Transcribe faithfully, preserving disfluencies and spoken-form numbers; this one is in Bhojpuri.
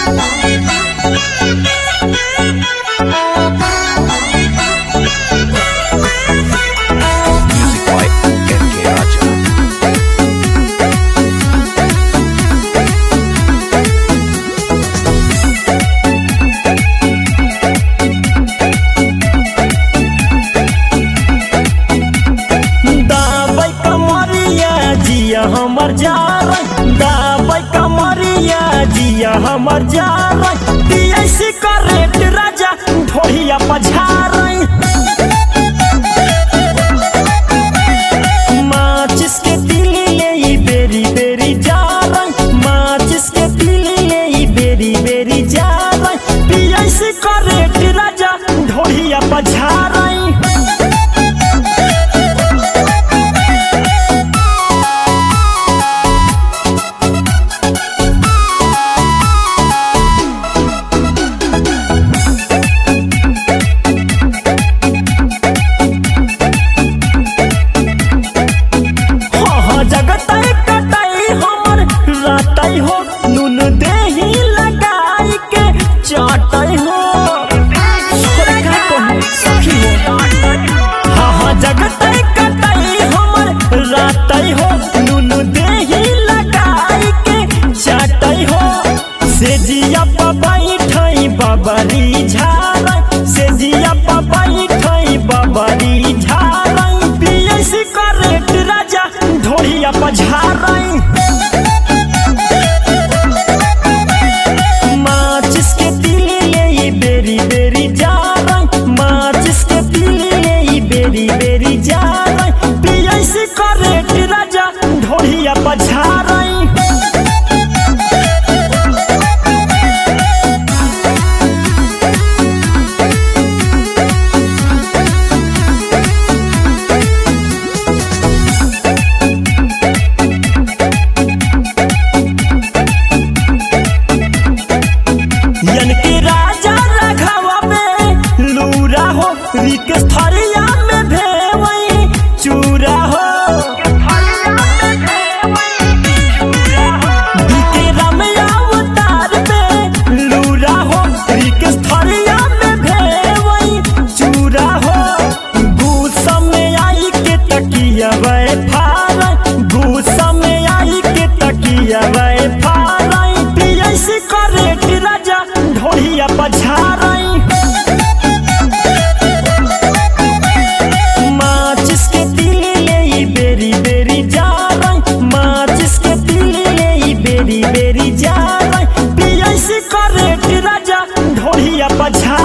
हमर जार दाबै कमरिया जिया हमर जार पिया सिगरेट राजा ढोहिया पझारई माचिस के तिली ले बेरी बेरी जारई माचिस के तिली ले बेरी बेरी जारई पिया सिगरेट राजा ढोहिया पझारई जगतई कटई हमर रातई हो नून देही लगाई के चाटई हो सखी हाँ हाँ जगतई कटई हमर रातई हो नून देही लगाई के चाटई हो से जिया बैठई बबरी झारई से जिया बैठई बबरी झारई पिए सिगरेट राजा ढोहिया पझारई माचिस के तिली ले बेरी बेरी जारई माचिस के तिली ले बेरी बेरी जारई पिया सिगरेट राजा ढोहिया पझारई रिकेश थरिया में भेवई चूरा हो बीते रमया अवतार पे लूरा हो रिकेश थरिया में भेवई चूरा हो गुस्सा में आई के तकिया वे फारई गुस्सा में आई के तकिया वे फारई पिया सिगरेट राजा ढोहिया पझारई बेरी बेरी जारई पिया सिगरेट राजा ढोहिया पझारई।